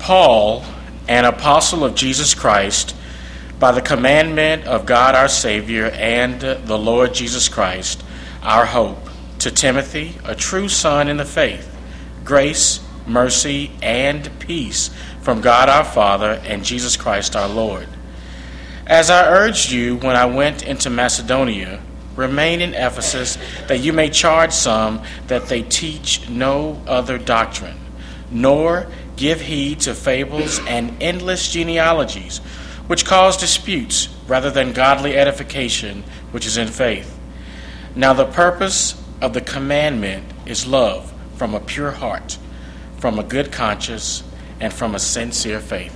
Paul, an apostle of Jesus Christ, by the commandment of God our Savior and the Lord Jesus Christ, our hope, to Timothy, a true son in the faith, grace, mercy, and peace from God our Father and Jesus Christ our Lord. As I urged you when I went into Macedonia, remain in Ephesus, that you may charge some that they teach no other doctrine, nor give heed to fables and endless genealogies, which cause disputes rather than godly edification, which is in faith. Now the purpose of the commandment is love from a pure heart, from a good conscience, and from a sincere faith.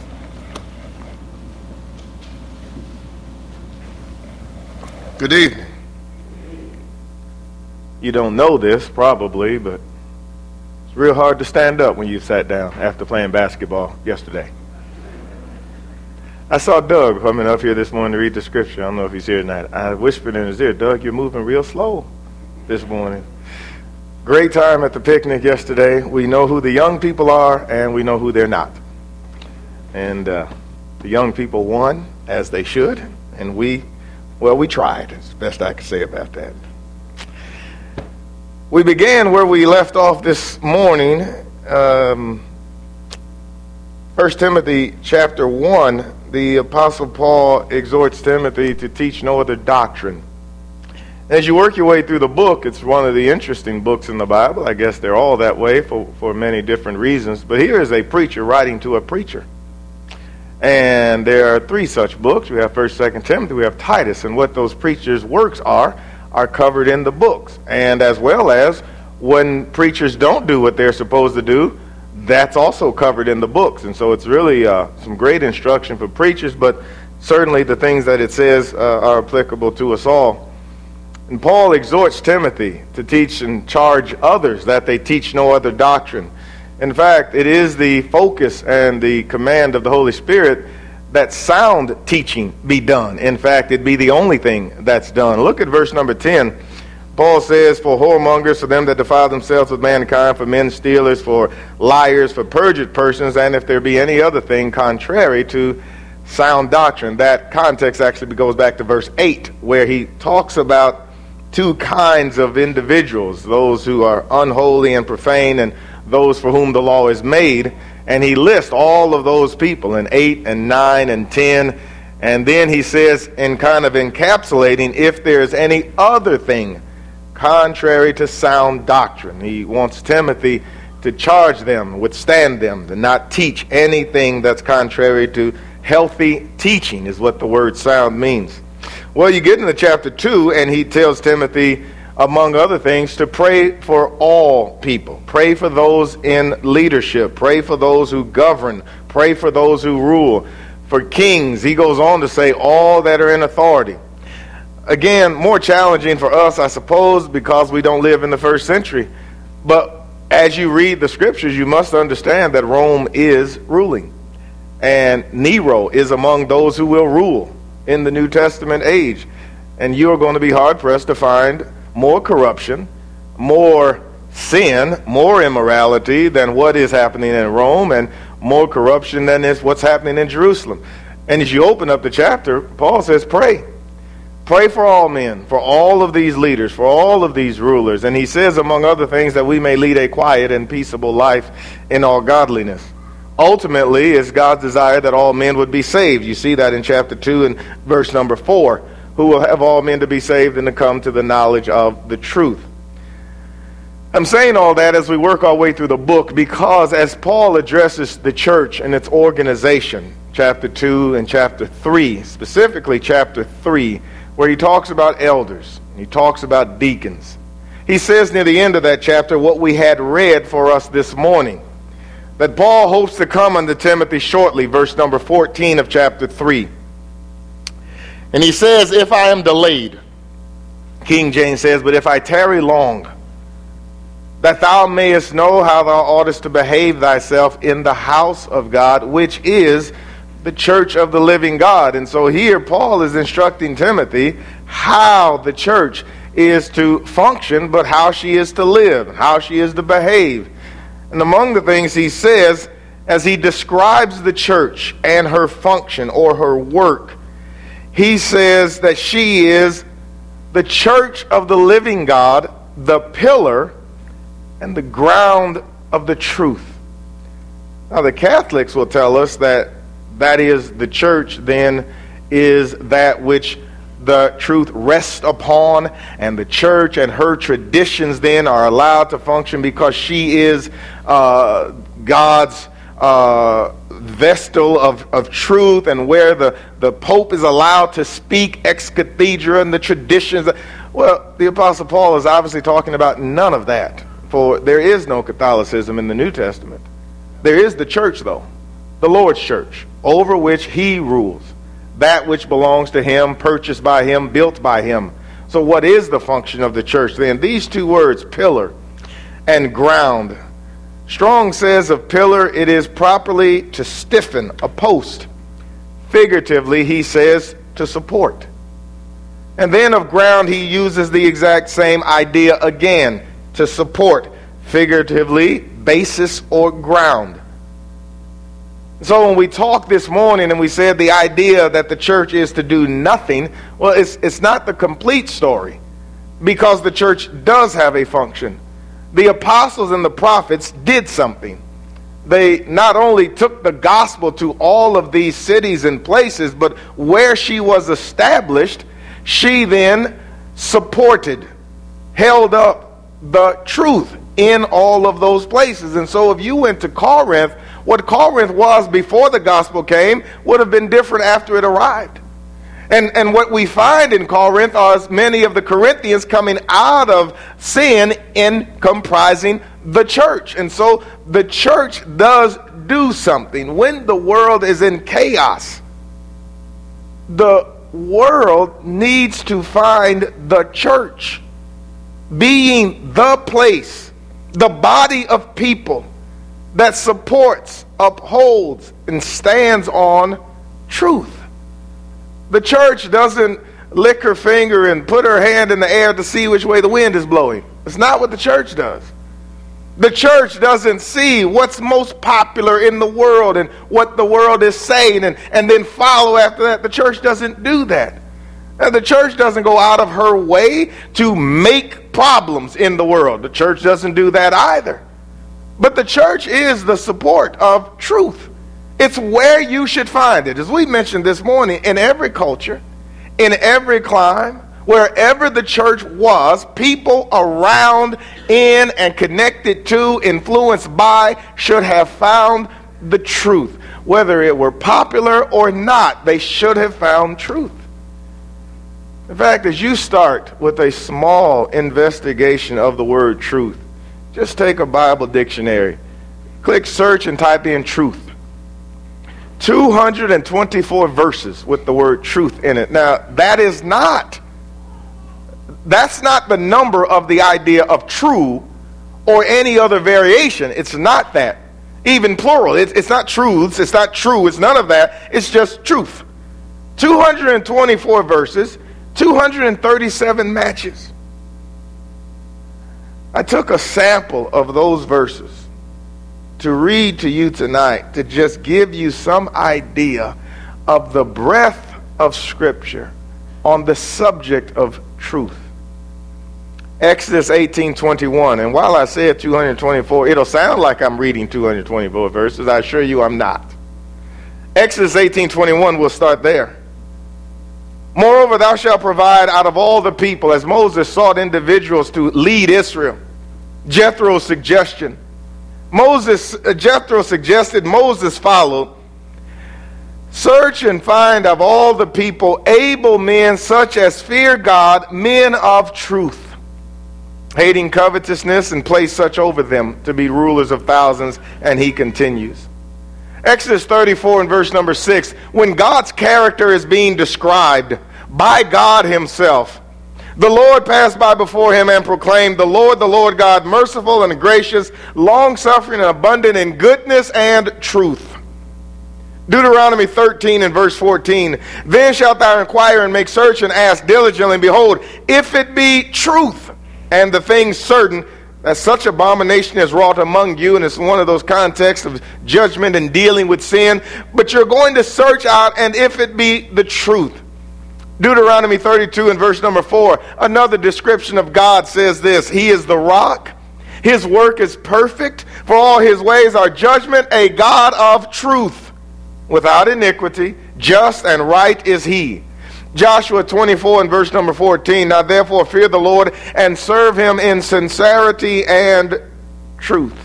Good evening. You don't know this probably, but it's real hard to stand up when you sat down after playing basketball yesterday. I saw Doug coming up here this morning to read the scripture. I don't know if he's here tonight. I whispered in his ear, Doug, you're moving real slow this morning. Great time at the picnic yesterday. We know who the young people are and we know who they're not. And the young people won, as they should, and we tried. It's the best I can say about that. We began where we left off this morning, 1 Timothy chapter 1. The Apostle Paul exhorts Timothy to teach no other doctrine. As you work your way through the book, it's one of the interesting books in the Bible. I guess they're all that way for many different reasons. But here is a preacher writing to a preacher. And there are three such books. We have 1st, 2nd Timothy, we have Titus. And what those preachers' works are covered in the books. And as well as when preachers don't do what they're supposed to do, that's also covered in the books. And so it's really some great instruction for preachers, but certainly the things that it says are applicable to us all. And Paul exhorts Timothy to teach and charge others that they teach no other doctrine. In fact, it is the focus and the command of the Holy Spirit that sound teaching be done. In fact, it be the only thing that's done. Look at verse number 10. Paul says, for whoremongers, for them that defile themselves with mankind, for men stealers, for liars, for perjured persons, and if there be any other thing contrary to sound doctrine. That context actually goes back to verse 8, where he talks about two kinds of individuals, those who are unholy and profane, and those for whom the law is made. And he lists all of those people in 8 and 9 and 10. And then he says, in kind of encapsulating, if there is any other thing contrary to sound doctrine. He wants Timothy to charge them, withstand them, to not teach anything that's contrary to healthy teaching, is what the word sound means. Well, you get into chapter 2, and he tells Timothy, among other things, to pray for all people. Pray for those in leadership. Pray for those who govern. Pray for those who rule. For kings, he goes on to say, all that are in authority. Again, more challenging for us, I suppose, because we don't live in the first century. But as you read the scriptures, you must understand that Rome is ruling. And Nero is among those who will rule in the New Testament age. And you are going to be hard-pressed to find more corruption, more sin, more immorality than what is happening in Rome, and more corruption than is what's happening in Jerusalem. And as you open up the chapter, Paul says, pray. Pray for all men, for all of these leaders, for all of these rulers. And he says, among other things, that we may lead a quiet and peaceable life in all godliness. Ultimately, it's God's desire that all men would be saved. You see that in chapter 2 and verse number 4. Who will have all men to be saved and to come to the knowledge of the truth. I'm saying all that as we work our way through the book because as Paul addresses the church and its organization, chapter 2 and chapter 3, specifically chapter 3, where he talks about elders, he talks about deacons. He says near the end of that chapter what we had read for us this morning, that Paul hopes to come unto Timothy shortly, verse number 14 of chapter 3. And he says, if I am delayed, King James says, but if I tarry long, that thou mayest know how thou oughtest to behave thyself in the house of God, which is the church of the living God. And so here Paul is instructing Timothy how the church is to function, but how she is to live, how she is to behave. And among the things he says as he describes the church and her function or her work, he says that she is the church of the living God, the pillar and the ground of the truth. Now, the Catholics will tell us that is the church then is that which the truth rests upon, and the church and her traditions then are allowed to function because she is God's vestal of truth, and where the Pope is allowed to speak ex cathedra and the traditions. Well, the Apostle Paul is obviously talking about none of that, for there is no Catholicism in the New Testament. There is the church, though, the Lord's church, over which he rules, that which belongs to him, purchased by him, built by him. So what is the function of the church then? These two words, pillar and ground. Strong says of pillar, it is properly to stiffen a post. Figuratively, he says to support. And then of ground, he uses the exact same idea again, to support. Figuratively, basis or ground. So when we talked this morning and we said the idea that the church is to do nothing, well, it's not the complete story, because the church does have a function. The apostles and the prophets did something. They not only took the gospel to all of these cities and places, but where she was established, she then supported, held up the truth in all of those places. And so if you went to Corinth, what Corinth was before the gospel came would have been different after it arrived. And what we find in Corinth are many of the Corinthians coming out of sin in comprising the church. And so the church does do something. When the world is in chaos, the world needs to find the church being the place, the body of people that supports, upholds, and stands on truth. The church doesn't lick her finger and put her hand in the air to see which way the wind is blowing. It's not what the church does. The church doesn't see what's most popular in the world and what the world is saying and then follow after that. The church doesn't do that. And the church doesn't go out of her way to make problems in the world. The church doesn't do that either. But the church is the support of truth. It's where you should find it. As we mentioned this morning, in every culture, in every clime, wherever the church was, people around, in, and connected to, influenced by, should have found the truth. Whether it were popular or not, they should have found truth. In fact, as you start with a small investigation of the word truth, just take a Bible dictionary, click search and type in truth. 224 verses with the word truth in it. Now, that's not the number of the idea of true or any other variation. It's not that. Even plural. It's not truths. It's not true. It's none of that. It's just truth. 224 verses, 237 matches. I took a sample of those verses to read to you tonight to just give you some idea of the breadth of Scripture on the subject of truth. Exodus 18:21, and while I said 224, it'll sound like I'm reading 224 verses. I assure you I'm not. Exodus 18:21, we'll start there. Moreover, thou shalt provide out of all the people, as Moses sought individuals to lead Israel. Jethro's suggestion. Jethro suggested, Moses followed. Search and find of all the people able men such as fear God, men of truth, hating covetousness, and place such over them to be rulers of thousands. And he continues. Exodus 34 and verse number 6, when God's character is being described by God himself, the Lord passed by before him and proclaimed, the Lord God, merciful and gracious, long-suffering and abundant in goodness and truth. Deuteronomy 13 and verse 14, then shalt thou inquire and make search and ask diligently, and behold, if it be truth and the thing certain, that such abomination is wrought among you, and it's one of those contexts of judgment and dealing with sin, but you're going to search out, and if it be the truth. Deuteronomy 32 and verse number 4, another description of God says this: He is the rock, His work is perfect, for all His ways are judgment, a God of truth, without iniquity, just and right is He. Joshua 24 and verse number 14, now therefore fear the Lord and serve Him in sincerity and truth.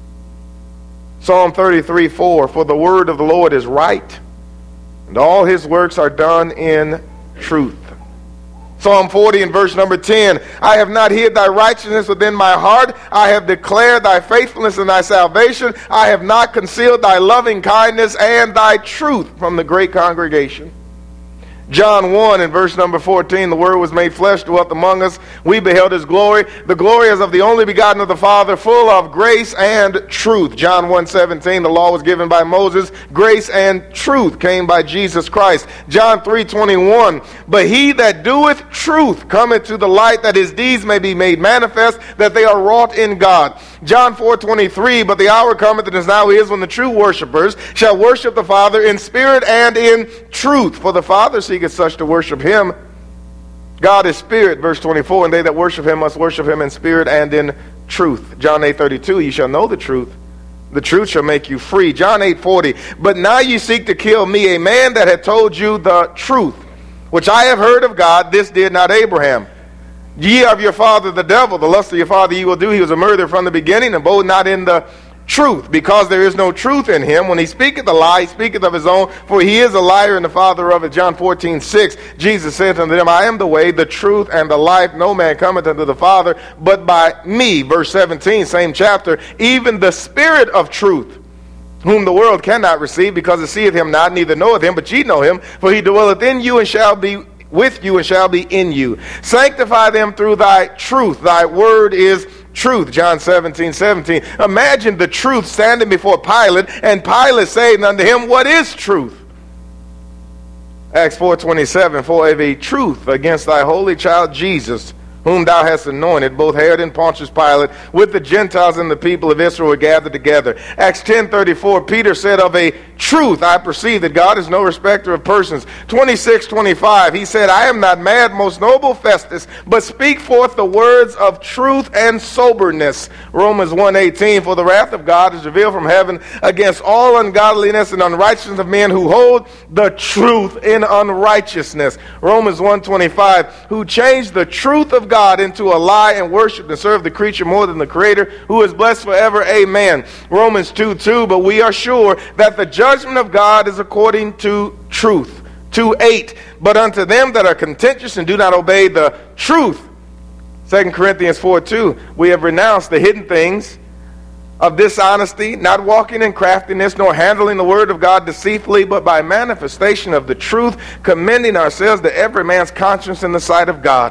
Psalm 33:4, for the word of the Lord is right, and all His works are done in truth. Psalm 40 and verse number 10, I have not hid thy righteousness within my heart. I have declared thy faithfulness and thy salvation. I have not concealed thy loving kindness and thy truth from the great congregation. John 1 and verse number 14, the Word was made flesh, dwelt among us. We beheld His glory. The glory is of the only begotten of the Father, full of grace and truth. John 1:17, the law was given by Moses. Grace and truth came by Jesus Christ. John 3:21, but he that doeth truth cometh to the light, that his deeds may be made manifest, that they are wrought in God. John 4:23, but the hour cometh and is now is when the true worshipers shall worship the Father in spirit and in truth. For the Father seeketh such to worship Him. God is spirit, verse 24, and they that worship Him must worship Him in spirit and in truth. John 8:32, ye shall know the truth shall make you free. John 8:40, but now ye seek to kill me, a man that had told you the truth, which I have heard of God, this did not Abraham. Ye of your father the devil, the lust of your father ye will do. He was a murderer from the beginning, and abode not in the truth, because there is no truth in him. When he speaketh a lie, he speaketh of his own, for he is a liar and the father of it. John 14:6, Jesus said unto them, I am the way, the truth, and the life. No man cometh unto the Father but by me. Verse 17, same chapter, even the Spirit of truth, whom the world cannot receive, because it seeth him not, neither knoweth him, but ye know him, for he dwelleth in you and shall be with you and shall be in you. Sanctify them through thy truth. Thy word is truth. John 17:17. Imagine the truth standing before Pilate, and Pilate saying unto him, what is truth? Acts 4:27, for of a truth against thy holy child Jesus, whom thou hast anointed, both Herod and Pontius Pilate, with the Gentiles and the people of Israel were gathered together. Acts 10:34, Peter said, of a truth I perceive that God is no respecter of persons. 26:25, he said, I am not mad, most noble Festus, but speak forth the words of truth and soberness. Romans 1:18, for the wrath of God is revealed from heaven against all ungodliness and unrighteousness of men who hold the truth in unrighteousness. Romans 1:25, who changed the truth of God into a lie and worship and serve the creature more than the Creator, who is blessed forever. Amen. Romans 2:2, but we are sure that the judgment of God is according to truth. 2:8, but unto them that are contentious and do not obey the truth. 2 Corinthians 4:2, we have renounced the hidden things of dishonesty, not walking in craftiness, nor handling the word of God deceitfully, but by manifestation of the truth, commending ourselves to every man's conscience in the sight of God.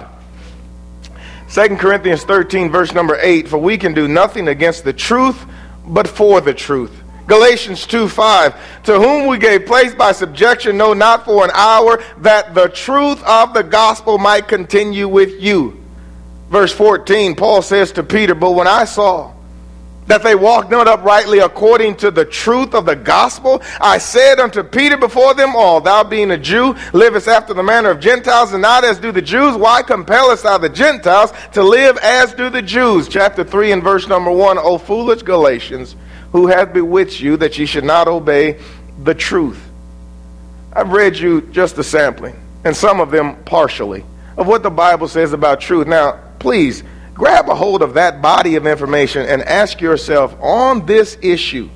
2 Corinthians 13, verse number 8, for we can do nothing against the truth, but for the truth. Galatians 2:5, to whom we gave place by subjection, no, not for an hour, that the truth of the gospel might continue with you. Verse 14, Paul says to Peter, but when I saw that they walked not uprightly according to the truth of the gospel, I said unto Peter before them all, thou being a Jew, livest after the manner of Gentiles, and not as do the Jews. Why compellest thou the Gentiles to live as do the Jews? Chapter 3 and verse number 1, O foolish Galatians, who hath bewitched you that ye should not obey the truth? I've read you just a sampling, and some of them partially, of what the Bible says about truth. Now, please, grab a hold of that body of information and ask yourself, on this issue,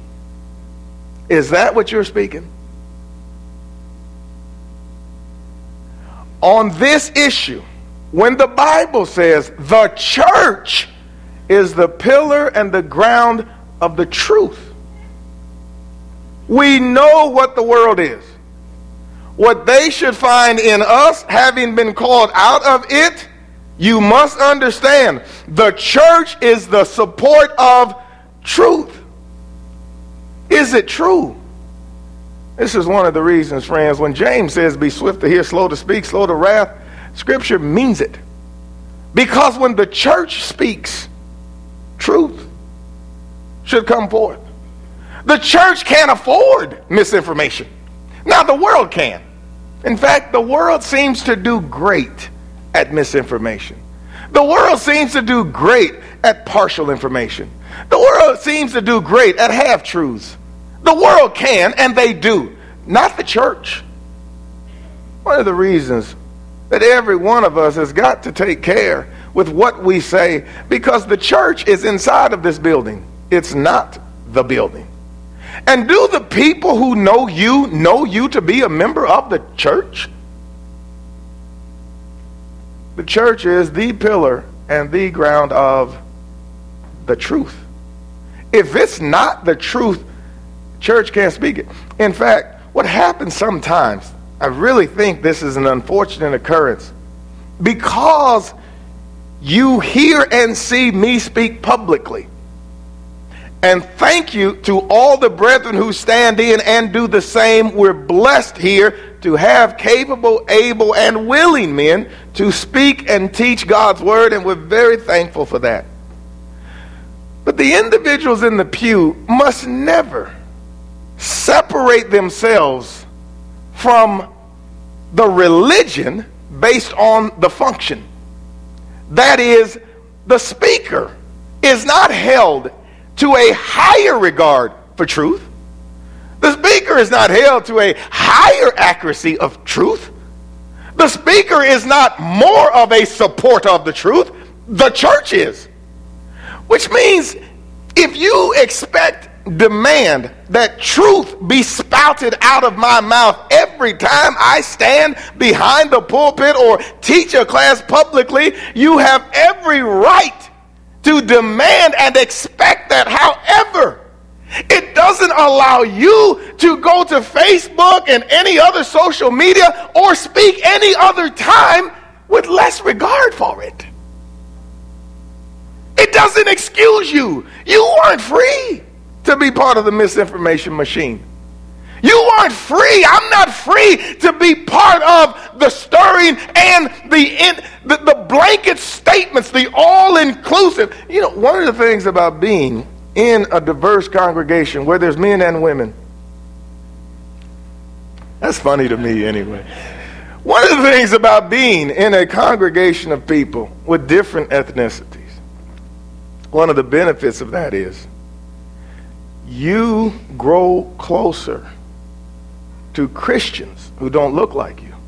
is that what you're speaking? On this issue, when the Bible says the church is the pillar and the ground of the truth, we know what the world is. What they should find in us, having been called out of it, you must understand, the church is the support of truth. Is it true? This is one of the reasons, friends, when James says be swift to hear, slow to speak, slow to wrath, Scripture means it. Because when the church speaks, truth should come forth. The church can't afford misinformation. Now, the world can. In fact, the world seems to do great at misinformation. The world seems to do great at partial information. The world seems to do great at half-truths. The world can, and they do. Not the church. One of the reasons that every one of us has got to take care with what we say, because the church is inside of this building. It's not the building. And do the people who know you to be a member of the church? The church is the pillar and the ground of the truth. If it's not the truth, church can't speak it. In fact, what happens sometimes, I really think this is an unfortunate occurrence, because you hear and see me speak publicly. And thank you to all the brethren who stand in and do the same. We're blessed here to have capable, able, and willing men to speak and teach God's word, and we're very thankful for that. But the individuals in the pew must never separate themselves from the religion based on the function. That is, the speaker is not held to a higher regard for truth. The speaker is not held to a higher accuracy of truth. The speaker is not more of a supporter of the truth. The church is. Which means if you demand that truth be spouted out of my mouth every time I stand behind the pulpit or teach a class publicly, you have every right to demand and expect that. However, it doesn't allow you to go to Facebook and any other social media or speak any other time with less regard for it. It doesn't excuse you. You weren't free to be part of the misinformation machine. You aren't free. I'm not free to be part of the stirring and the blanket statements, the all-inclusive. You know, one of the things about being in a diverse congregation where there's men and women, that's funny to me anyway. One of the things about being in a congregation of people with different ethnicities, one of the benefits of that is you grow closer to Christians who don't look like you.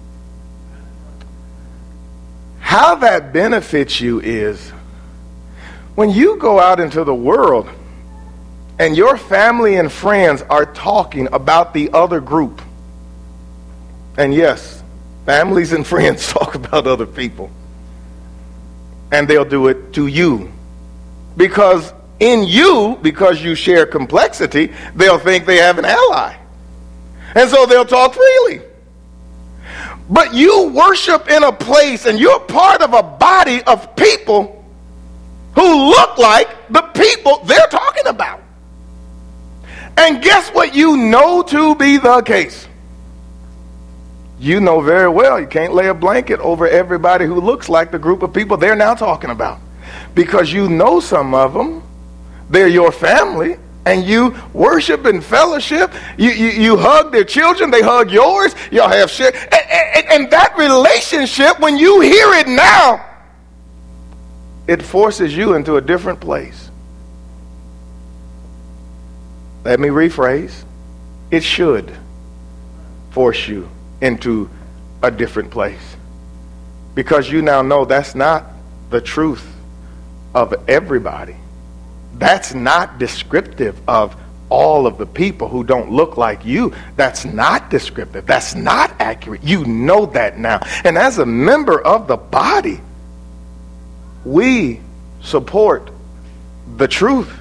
How that benefits you is when you go out into the world and your family and friends are talking about the other group. And yes, families and friends talk about other people. And they'll do it to you. Because in you, because you share complexity, they'll think they have an ally. And so they'll talk freely. But you worship in a place and you're part of a body of people who look like the people they're talking about. And guess what you know to be the case? You know very well you can't lay a blanket over everybody who looks like the group of people they're now talking about. Because you know some of them, they're your family, and you worship and fellowship. You hug their children, they hug yours. Y'all have share. And that relationship, when you hear it now, it forces you into a different place. Let me rephrase. It should force you into a different place. Because you now know that's not the truth of everybody. That's not descriptive of all of the people who don't look like you. That's not descriptive. That's not accurate. You know that now. And as a member of the body, we support the truth.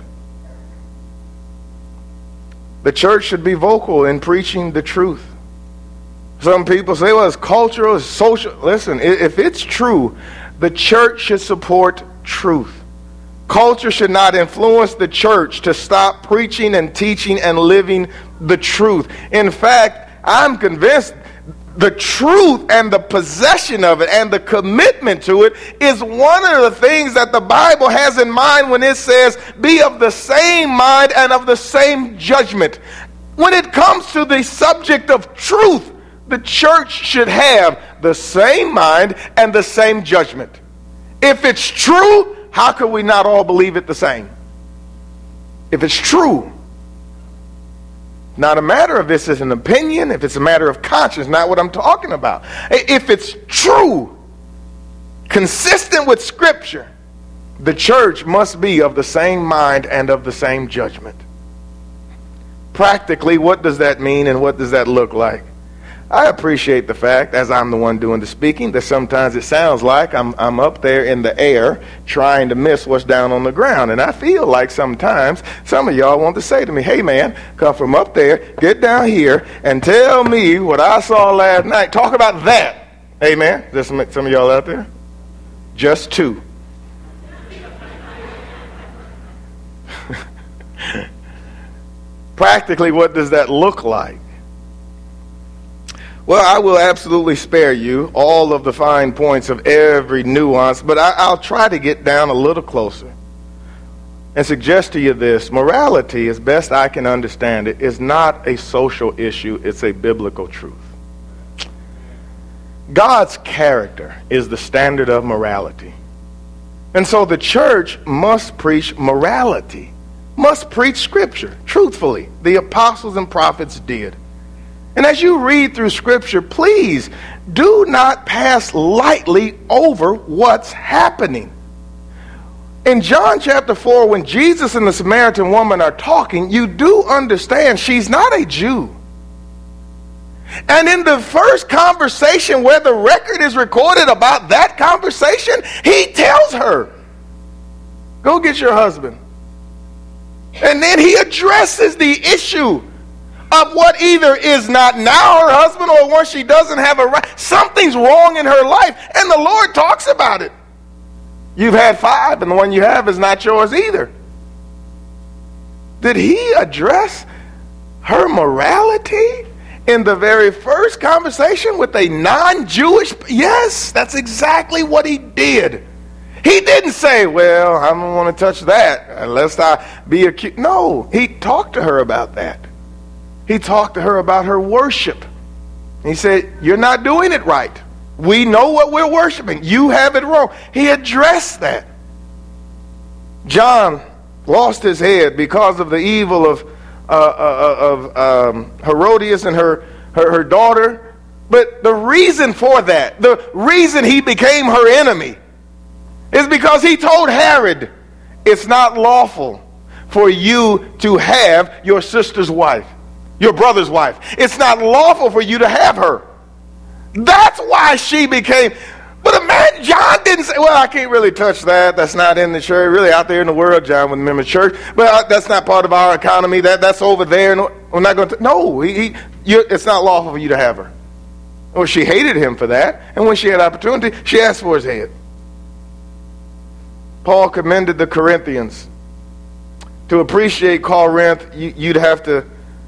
The church should be vocal in preaching the truth. Some people say, well, it's cultural, it's social. Listen, if it's true, the church should support truth. Culture should not influence the church to stop preaching and teaching and living the truth. In fact, I'm convinced the truth and the possession of it and the commitment to it is one of the things that the Bible has in mind when it says, be of the same mind and of the same judgment. When it comes to the subject of truth, the church should have the same mind and the same judgment. If it's true, how could we not all believe it the same? If it's true, not a matter of this is an opinion, if it's a matter of conscience, not what I'm talking about. If it's true, consistent with Scripture, the church must be of the same mind and of the same judgment. Practically, what does that mean and what does that look like? I appreciate the fact, as I'm the one doing the speaking, that sometimes it sounds like I'm up there in the air trying to miss what's down on the ground. And I feel like sometimes some of y'all want to say to me, hey man, come from up there, get down here, and tell me what I saw last night. Talk about that. Amen. There's some of y'all out there? Just two. Practically, what does that look like? Well, I will absolutely spare you all of the fine points of every nuance, but I'll try to get down a little closer and suggest to you this. Morality, as best I can understand it, is not a social issue. It's a biblical truth. God's character is the standard of morality. And so the church must preach morality, must preach Scripture, truthfully. The apostles and prophets did. And as you read through Scripture, please do not pass lightly over what's happening. In John chapter 4, when Jesus and the Samaritan woman are talking, you do understand she's not a Jew. And in the first conversation where the record is recorded about that conversation, he tells her, go get your husband. And then he addresses the issue of what either is not now her husband or once she doesn't have a right. Something's wrong in her life, and the Lord talks about it. You've had 5, and the one you have is not yours either. Did he address her morality in the very first conversation with a non-Jewish? Yes, that's exactly what he did. He didn't say, well, I don't want to touch that unless I be accused. No, he talked to her about that. He talked to her about her worship. He said, you're not doing it right. We know what we're worshiping. You have it wrong. He addressed that. John lost his head because of the evil of Herodias and her daughter. But the reason for that, the reason he became her enemy, is because he told Herod, it's not lawful for you to have your sister's wife, your brother's wife. It's not lawful for you to have her. That's why she became. But a man, John didn't say, well, I can't really touch that. That's not in the church. Really out there in the world, John wouldn't remember church. But that's not part of our economy. That's over there. And we're not going to. No, it's not lawful for you to have her. Well, she hated him for that. And when she had opportunity, she asked for his head. Paul commended the Corinthians. To appreciate Corinth, you'd have to,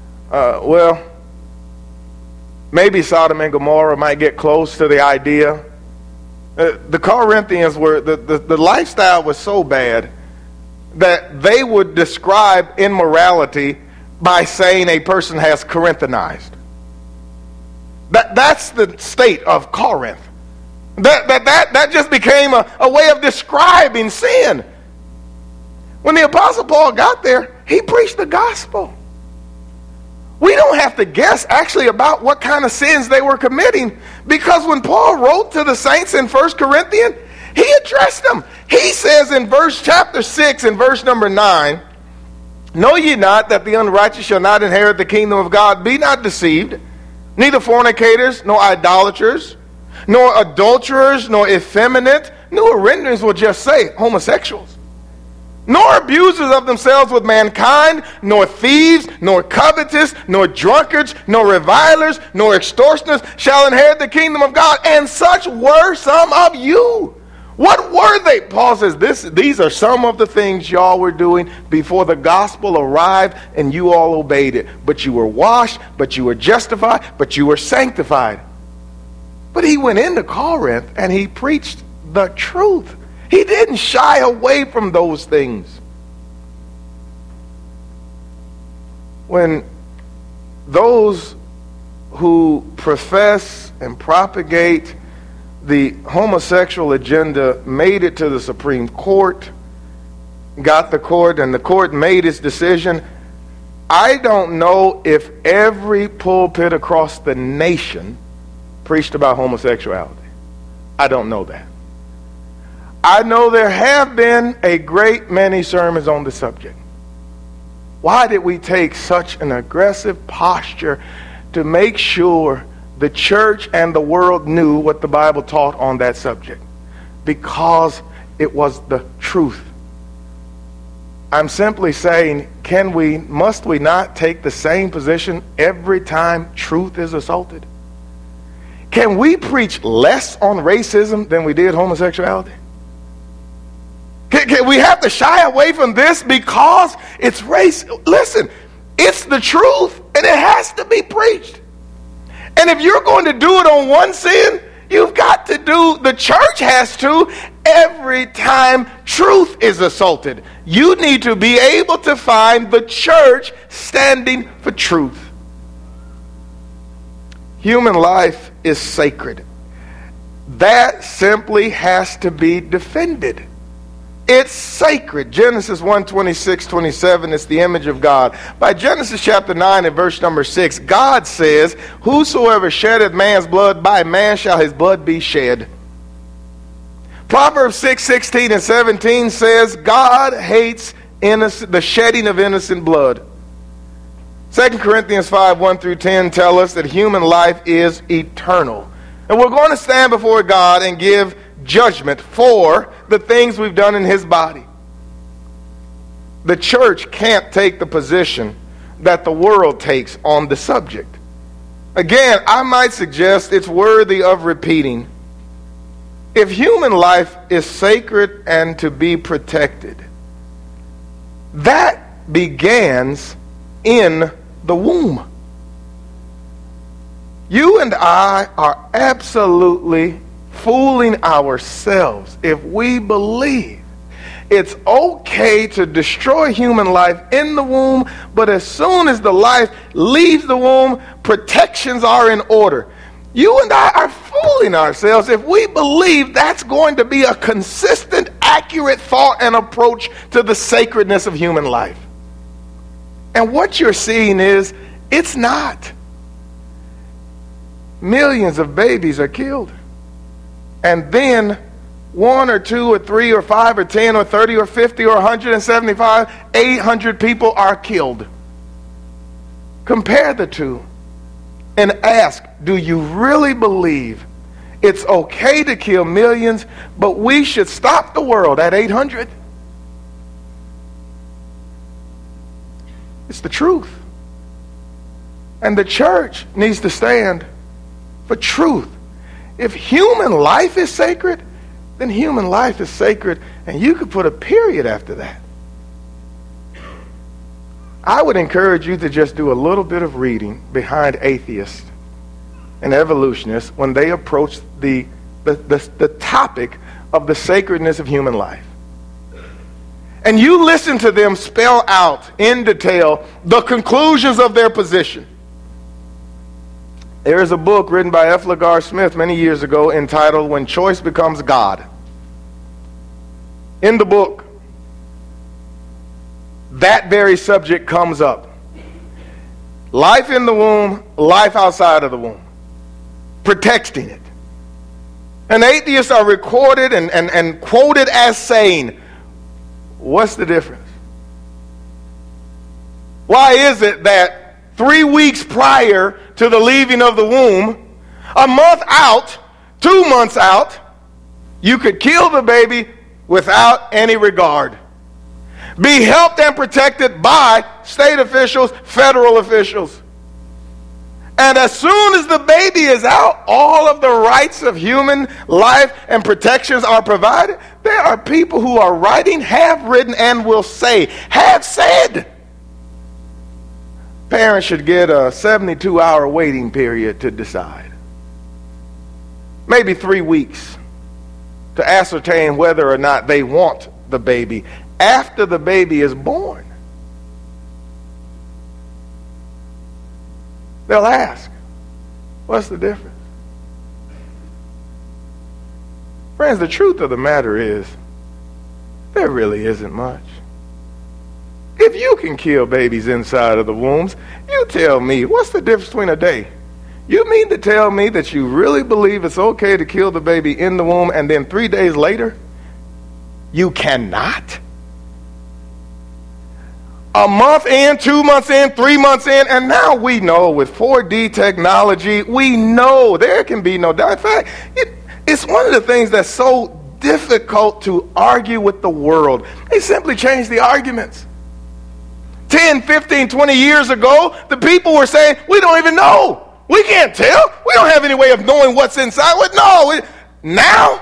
maybe Sodom and Gomorrah might get close to the idea. The Corinthians were, the lifestyle was so bad that they would describe immorality by saying a person has Corinthianized. That's the state of Corinth. That just became a way of describing sin. When the Apostle Paul got there, he preached the gospel. We don't have to guess actually about what kind of sins they were committing, because when Paul wrote to the saints in 1 Corinthians, he addressed them. He says in chapter 6 and verse number 9, know ye not that the unrighteous shall not inherit the kingdom of God? Be not deceived, neither fornicators, nor idolaters, nor adulterers, nor effeminate, newer renderings will just say homosexuals, nor abusers of themselves with mankind, nor thieves, nor covetous, nor drunkards, nor revilers, nor extortioners shall inherit the kingdom of God. And such were some of you. What were they? Paul says these are some of the things y'all were doing before the gospel arrived and you all obeyed it. But you were washed, but you were justified, but you were sanctified. But he went into Corinth and he preached the truth. He didn't shy away from those things. When those who profess and propagate the homosexual agenda made it to the Supreme Court, got the court, and the court made its decision, I don't know if every pulpit across the nation preached about homosexuality. I don't know that. I know there have been a great many sermons on the subject. Why did we take such an aggressive posture to make sure the church and the world knew what the Bible taught on that subject? Because it was the truth. I'm simply saying, must we not take the same position every time truth is assaulted? Can we preach less on racism than we did homosexuality? Can we have to shy away from this because it's race? Listen, it's the truth and it has to be preached. And if you're going to do it on one sin, you've got to the church has to, every time truth is assaulted. You need to be able to find the church standing for truth. Human life is sacred. That simply has to be defended. It's sacred. Genesis 1:26-27 is the image of God. By Genesis chapter 9 and verse number 6, God says, whosoever sheddeth man's blood, by man shall his blood be shed. Proverbs 6:16 and 17 says, God hates the shedding of innocent blood. 2 Corinthians 5:1-10 tell us that human life is eternal. And we're going to stand before God and give judgment for the things we've done in his body. The church can't take the position that the world takes on the subject. Again, I might suggest it's worthy of repeating. If human life is sacred and to be protected, that begins in the womb. You and I are absolutely fooling ourselves if we believe it's okay to destroy human life in the womb, but as soon as the life leaves the womb, protections are in order. You and I are fooling ourselves if we believe that's going to be a consistent, accurate thought and approach to the sacredness of human life. And what you're seeing is, it's not. Millions of babies are killed. And then 1 or 2 or 3 or 5 or 10 or 30 or 50 or 175, 800 people are killed. Compare the two and ask, do you really believe it's okay to kill millions, but we should stop the world at 800? It's the truth. And the church needs to stand for truth. If human life is sacred, then human life is sacred, and you could put a period after that. I would encourage you to just do a little bit of reading behind atheists and evolutionists when they approach the topic of the sacredness of human life. And you listen to them spell out in detail the conclusions of their position. There is a book written by F. LaGar Smith many years ago entitled When Choice Becomes God. In the book, that very subject comes up. Life in the womb, life outside of the womb. Protecting it. And atheists are recorded and quoted as saying, what's the difference? Why is it that 3 weeks prior to the leaving of the womb, a month out, 2 months out, you could kill the baby without any regard? Be helped and protected by state officials, federal officials. And as soon as the baby is out, all of the rights of human life and protections are provided. There are people who are writing, have written, and will say, have said, parents should get a 72-hour waiting period to decide. maybe 3 weeks to ascertain whether or not they want the baby after the baby is born. They'll ask, what's the difference? Friends, the truth of the matter is, there really isn't much. If you can kill babies inside of the wombs, you tell me, what's the difference between a day? You mean to tell me that you really believe it's okay to kill the baby in the womb and then 3 days later, you cannot? A month in, 2 months in, 3 months in, and now we know with 4D technology, we know there can be no doubt. In fact, it's one of the things that's so difficult to argue with the world. They simply change the arguments. 10, 15, 20 years ago, the people were saying, we don't even know. We can't tell. We don't have any way of knowing what's inside. Now,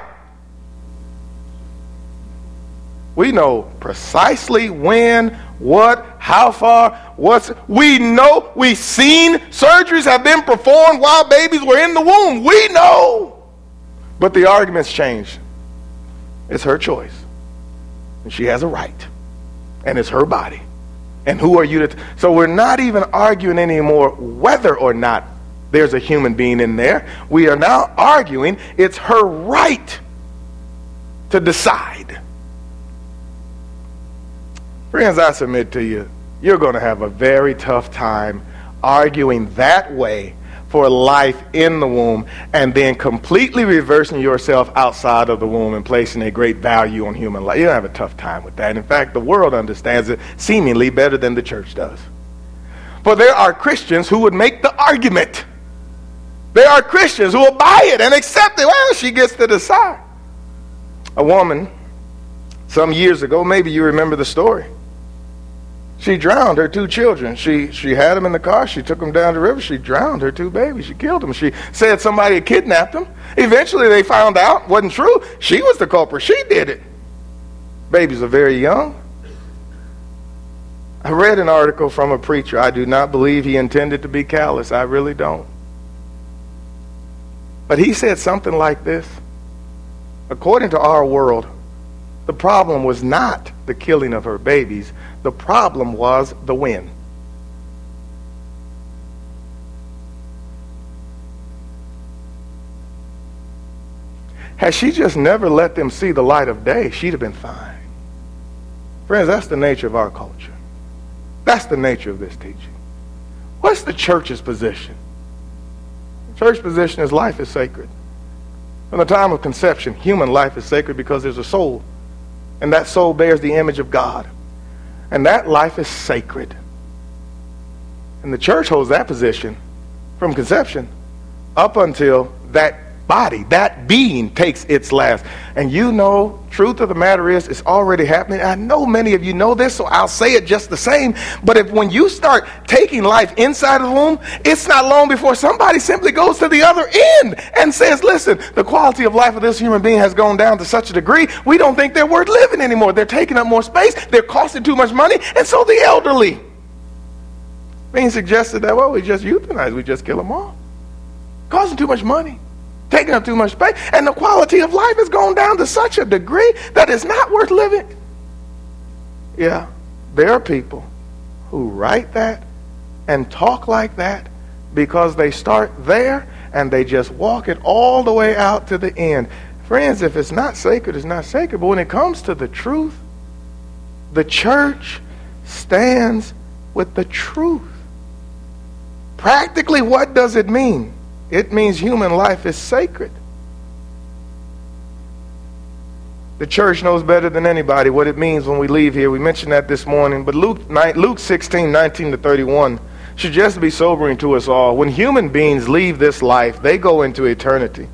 we know precisely when, what, how far, we know. We've seen surgeries have been performed while babies were in the womb. We know. But the arguments change. It's her choice. And she has a right. And it's her body. And who are you to... So we're not even arguing anymore whether or not there's a human being in there. We are now arguing it's her right to decide. Friends, I submit to you, you're going to have a very tough time arguing that way for life in the womb and then completely reversing yourself outside of the womb and placing a great value on human life. You're going to have a tough time with that. In fact, the world understands it seemingly better than the church does. For there are Christians who would make the argument. There are Christians who will buy it and accept it. Well, she gets to decide. A woman, some years ago, maybe you remember the story. She drowned her 2 children. She had them in the car. She took them down the river. She drowned her 2 babies. She killed them. She said somebody had kidnapped them. Eventually they found out it wasn't true. She was the culprit. She did it. Babies are very young. I read an article from a preacher. I do not believe he intended to be callous. I really don't. But he said something like this. According to our world, the problem was not the killing of her babies. The problem was the wind. Had she just never let them see the light of day, she'd have been fine. Friends, that's the nature of our culture. That's the nature of this teaching. What's the church's position? The church's position is life is sacred. From the time of conception, human life is sacred because there's a soul. And that soul bears the image of God. And that life is sacred. And the church holds that position from conception up until that body, that being takes its last. And you know, truth of the matter is, it's already happening. I know many of you know this, so I'll say it just the same. But when you start taking life inside of the womb, it's not long before somebody simply goes to the other end and says, listen, the quality of life of this human being has gone down to such a degree, we don't think they're worth living anymore. They're taking up more space, they're costing too much money, and so the elderly. Being suggested that, well, we just euthanize, we just kill them all. Costing too much money. Taking up too much space, and the quality of life has gone down to such a degree that it's not worth living. Yeah, there are people who write that and talk like that because they start there and they just walk it all the way out to the end. Friends, if it's not sacred, it's not sacred. But when it comes to the truth, the church stands with the truth. Practically, what does it mean? It means human life is sacred. The church knows better than anybody what it means when we leave here. We mentioned that this morning. But Luke 16, 19 to 31 should just be sobering to us all. When human beings leave this life, they go into eternity.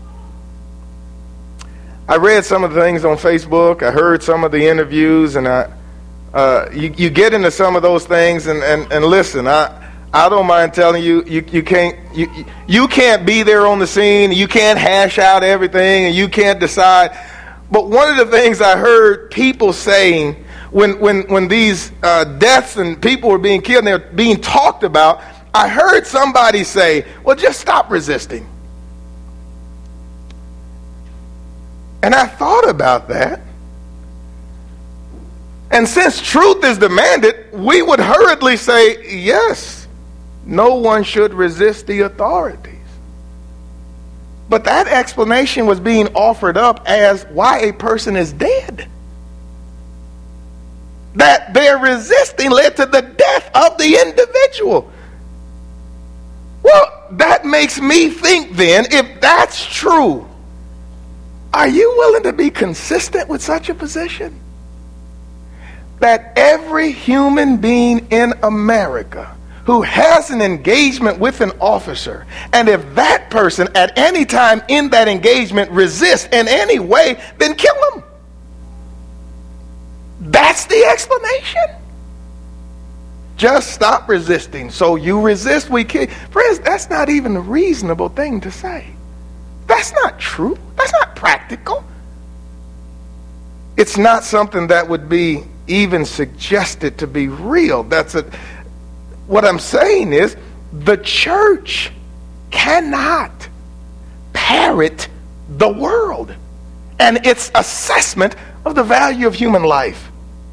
I read some of the things on Facebook. I heard some of the interviews. And you get into some of those things. And listen, I don't mind telling you, you can't be there on the scene. You can't hash out everything, and you can't decide. But one of the things I heard people saying when these deaths and people were being killed and they're being talked about, I heard somebody say, well, just stop resisting. And I thought about that. And since truth is demanded, we would hurriedly say, yes, no one should resist the authorities. But that explanation was being offered up as why a person is dead. That their resisting led to the death of the individual. Well, that makes me think then, if that's true, are you willing to be consistent with such a position? That every human being in America who has an engagement with an officer, and if that person at any time in that engagement resists in any way, then kill him. That's the explanation. Just stop resisting. So you resist, we kill. Friends, that's not even a reasonable thing to say. That's not true. That's not practical. It's not something that would be even suggested to be real. What I'm saying is, the church cannot parrot the world and its assessment of the value of human life.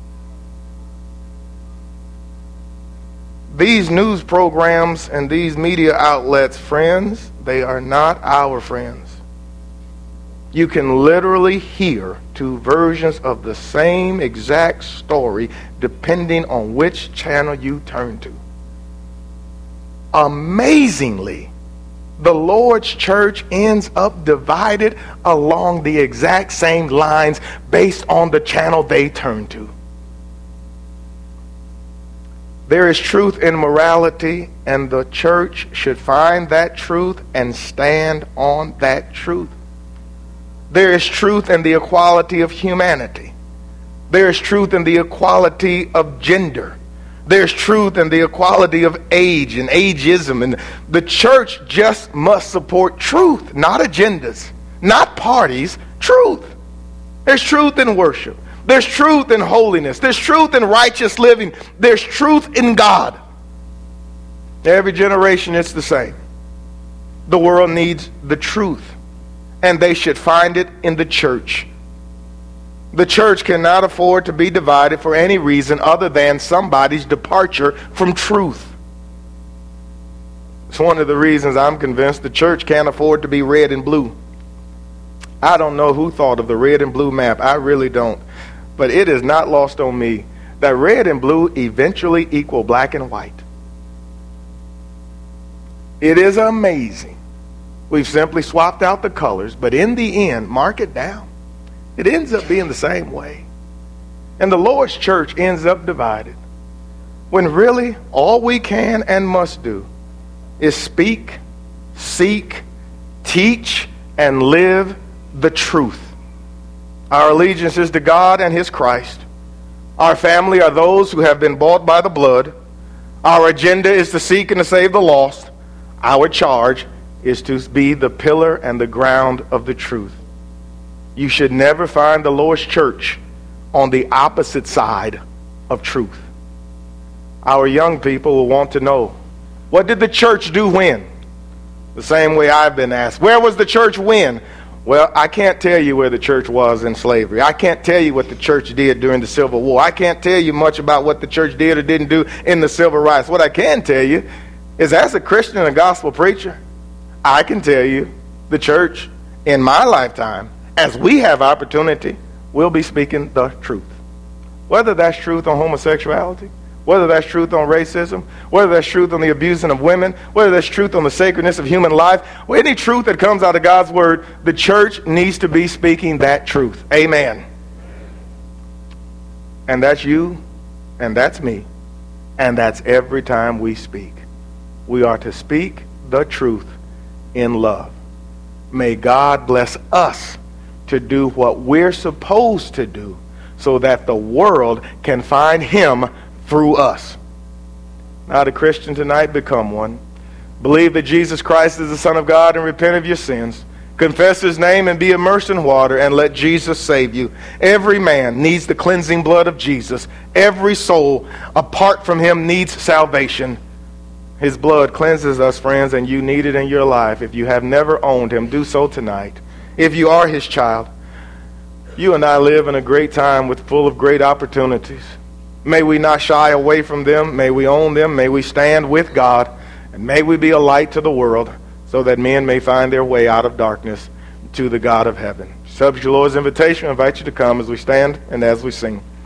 These news programs and these media outlets, friends, they are not our friends. You can literally hear two versions of the same exact story depending on which channel you turn to. Amazingly, the Lord's church ends up divided along the exact same lines based on the channel they turn to. There is truth in morality, and the church should find that truth and stand on that truth. There is truth in the equality of humanity. There is truth in the equality of gender. There's truth in the equality of age and ageism. And the church just must support truth, not agendas, not parties, truth. There's truth in worship. There's truth in holiness. There's truth in righteous living. There's truth in God. Every generation it's the same. The world needs the truth, and they should find it in the church. The church cannot afford to be divided for any reason other than somebody's departure from truth. It's one of the reasons I'm convinced the church can't afford to be red and blue. I don't know who thought of the red and blue map. I really don't. But it is not lost on me that red and blue eventually equal black and white. It is amazing. We've simply swapped out the colors, but in the end, mark it down, it ends up being the same way. And the Lord's church ends up divided, when really all we can and must do is speak, seek, teach, and live the truth. Our allegiance is to God and His Christ. Our family are those who have been bought by the blood. Our agenda is to seek and to save the lost. Our charge is to be the pillar and the ground of the truth. You should never find the Lord's church on the opposite side of truth. Our young people will want to know, what did the church do when? The same way I've been asked. Where was the church when? Well, I can't tell you where the church was in slavery. I can't tell you what the church did during the Civil War. I can't tell you much about what the church did or didn't do in the civil rights. What I can tell you is, as a Christian and a gospel preacher, I can tell you the church in my lifetime, as we have opportunity, will be speaking the truth. Whether that's truth on homosexuality, whether that's truth on racism, whether that's truth on the abusing of women, whether that's truth on the sacredness of human life, or any truth that comes out of God's word, the church needs to be speaking that truth. Amen. And that's you, and that's me, and that's every time we speak. We are to speak the truth in love. May God bless us to do what we're supposed to do so that the world can find Him through us. Not a Christian tonight, become one. Believe that Jesus Christ is the Son of God and repent of your sins. Confess His name and be immersed in water and let Jesus save you. Every man needs the cleansing blood of Jesus. Every soul apart from Him needs salvation. His blood cleanses us, friends, and you need it in your life. If you have never owned Him, do so tonight. If you are His child, you and I live in a great time full of great opportunities. May we not shy away from them. May we own them. May we stand with God. And may we be a light to the world so that men may find their way out of darkness to the God of heaven. Subject to the Lord's invitation, I invite you to come as we stand and as we sing.